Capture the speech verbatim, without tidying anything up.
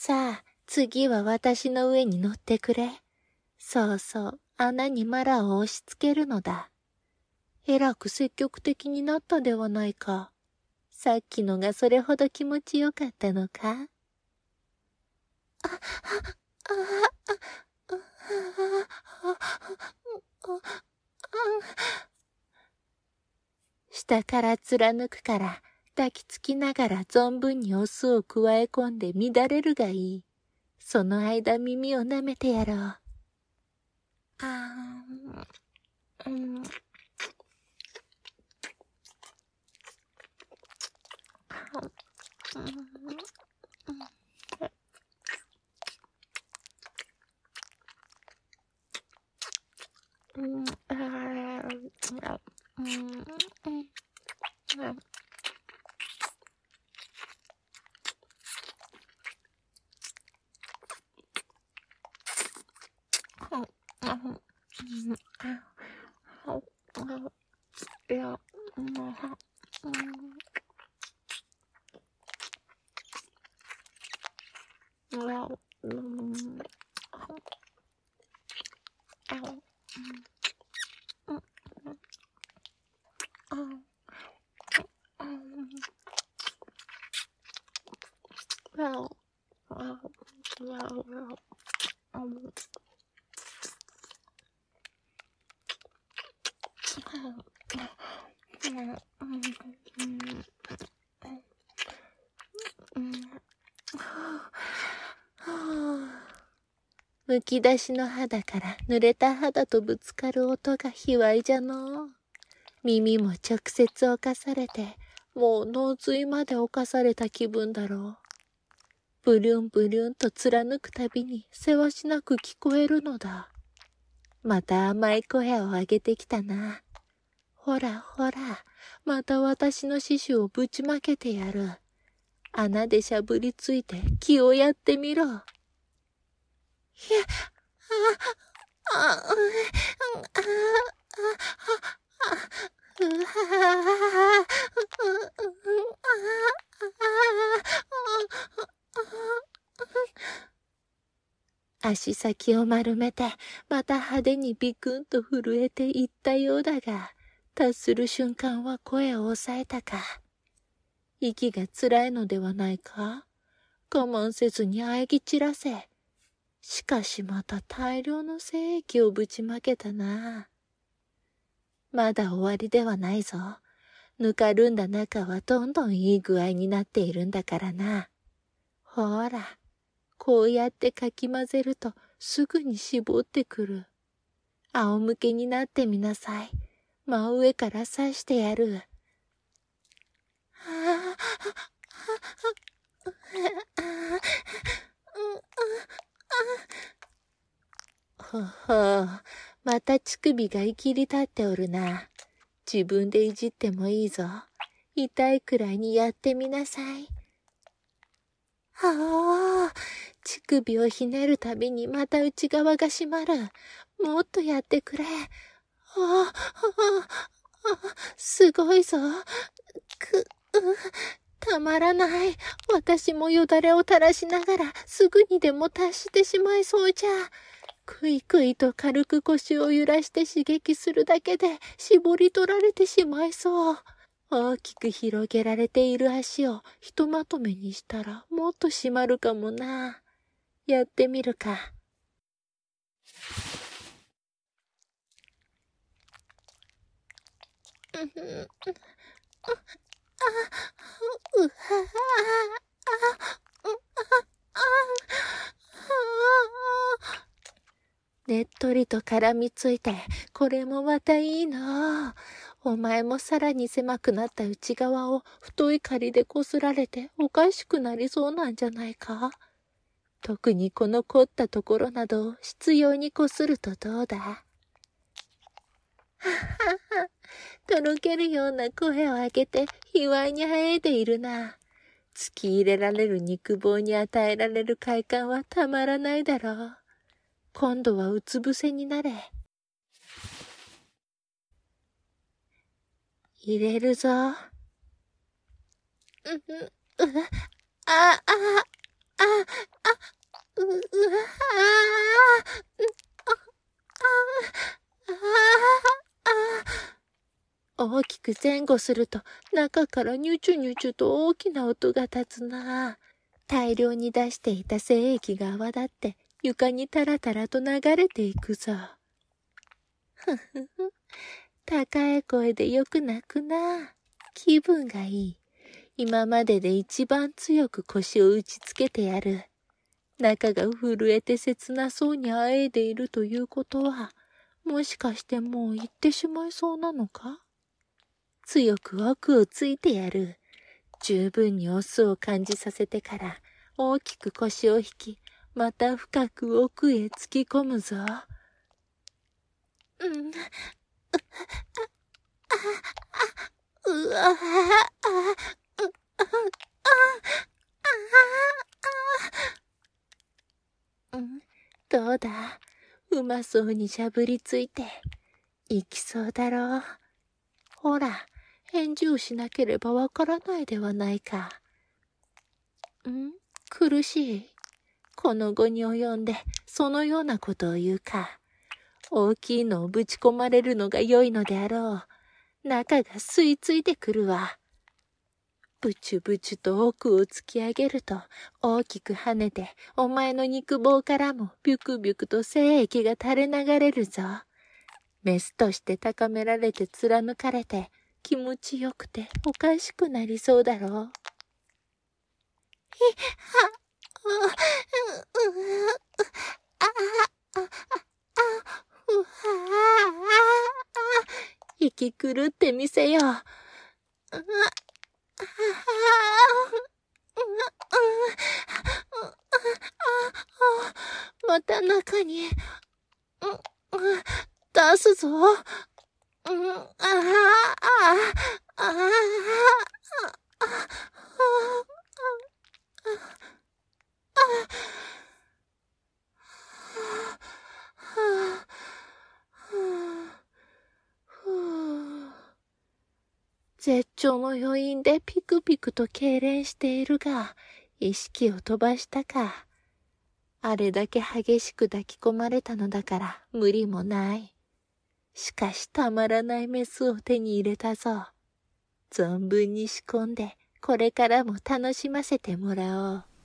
さあ、次は私の上に乗ってくれ。そうそう、穴にマラを押し付けるのだ。えらく積極的になったではないか。さっきのがそれほど気持ちよかったのか？あ、あ、あ、あ、下から貫くから抱きつきながら存分にオスを加え込んで乱れるがいい。その間耳を舐めてやろう。あー、うん。うん、あー、うん、うん、うん。いや、うん、うん、むき出しの肌から濡れた肌とぶつかる音が卑猥じゃのう。耳も直接侵されて、もう脳髄まで侵された気分だろう。ブリュンブリュンと貫くたびにせわしなく聞こえるのだ。また甘い声を上げてきたな。ほらほら、また私のシシュをぶちまけてやる。穴でしゃぶりついて気をやってみろ。いや、あ、あ、あ、あ、あ、うわ足先を丸めて、また派手にビクンと震えていったようだが、達する瞬間は声を抑えたか。息が辛いのではないか？我慢せずに喘ぎ散らせ。しかしまた大量の精液をぶちまけたな。まだ終わりではないぞ。ぬかるんだ中はどんどんいい具合になっているんだからな。ほら、こうやってかき混ぜるとすぐに絞ってくる。仰向けになってみなさい。真上から刺してやる。ほほう、また乳首がいきり立っておるな。自分でいじってもいいぞ。痛いくらいにやってみなさい。はあ、乳首をひねるたびにまた内側が締まる。もっとやってくれ。ああ、ああ、すごいぞ。く、う、たまらない。私もよだれを垂らしながらすぐにでも達してしまいそうじゃ。くいくいと軽く腰を揺らして刺激するだけで絞り取られてしまいそう。大きく広げられている足をひとまとめにしたらもっと締まるかもな。やってみるか。うふん、あ、うはあ、あ、ねっとりと絡みついて、これもまたいいなあ。お前もさらに狭くなった内側を太い針でこすられておかしくなりそうなんじゃないか？特にこの凝ったところなどを執拗にこするとどうだ？ははは、とろけるような声を上げて卑猥に生えているな。突き入れられる肉棒に与えられる快感はたまらないだろう。今度はうつ伏せになれ。入れるぞ。う、う、う、あ、あ、あ、あ、 う、う、ああ、大きく前後すると中からニュチュニュチュと大きな音が立つな。大量に出していた精液が泡立って床にタラタラと流れていくぞ。ふふふ。高い声でよく泣くな。気分がいい。今までで一番強く腰を打ちつけてやる。中が震えて切なそうにあえいでいるということは、もしかしてもう行ってしまいそうなのか？強く奥をついてやる。十分にオスを感じさせてから、大きく腰を引き、また深く奥へ突き込むぞ。うん。うわあ、あ、う、あ、あ、うん、どうだ、うまそうにしゃぶりついて、いきそうだろう。ほら、返事をしなければわからないではないか。ん？苦しい？この後に及んで、そのようなことを言うか。大きいのをぶち込まれるのが良いのであろう。中が吸い付いてくるわ。ブチュブチュと奥を突き上げると、大きく跳ねて、お前の肉棒からもビュクビュクと精液が垂れ流れるぞ。メスとして高められて貫かれて、気持ちよくておかしくなりそうだろう。ひ、は、う、う、う、あ、あ、あ、うわあ、息狂ってみせよう。また中に、出すぞ。ああ、ああ、あ絶頂の余韻でピクピクと痙攣しているが、意識を飛ばしたか。あれだけ激しく抱き込まれたのだから無理もない。しかしたまらないメスを手に入れたぞ。存分に仕込んで、これからも楽しませてもらおう。